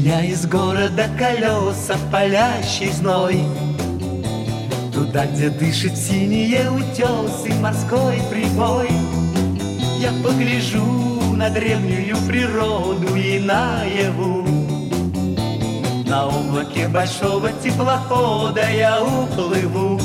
Меня из города колеса в палящий зной, туда, где дышит синие утесы, морской прибой. Я погляжу на древнюю природу и наяву. На облаке большого теплохода я уплыву.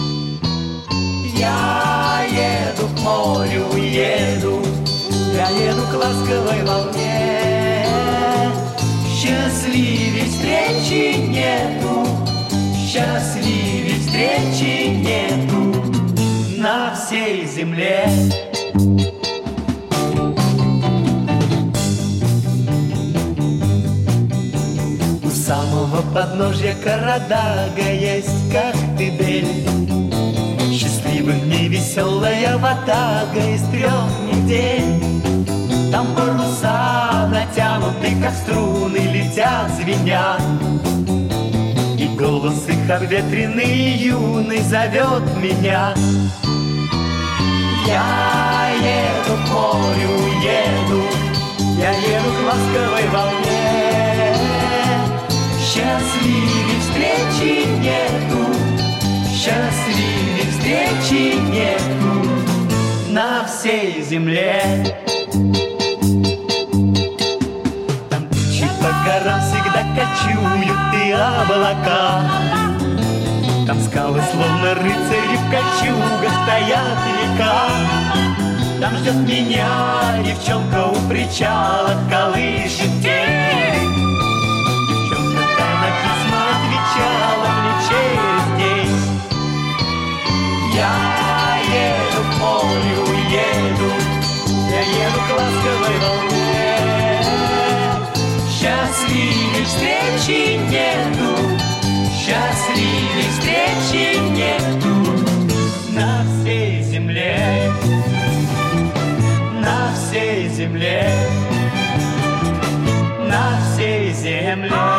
Я еду к морю, еду, я еду к ласковой волне. Счастливей встречи нету, счастливей встречи нету на всей земле. У самого подножья Карадага есть Коктебель. Счастливых дней веселая ватага из 3 недель. Там паруса натянуты, как струны, летят, звенят. И голос их обветренный и юный зовет меня. Я еду к морю, еду, я еду к ласковой волне. Счастливей встречи нету, счастливей встречи нету на всей земле. Там тучи по горам всегда кочуют и облака. Там скалы, словно рыцари в кольчугах, стоят века. Там ждет меня девчонка у причала, колышет тень. Девчонка та на письма отвечала мне через день. Я еду к морю, еду, я еду к ласковой волне. Счастливей встречи нету, счастливей встречи нету на всей земле, на всей земле, на всей земле.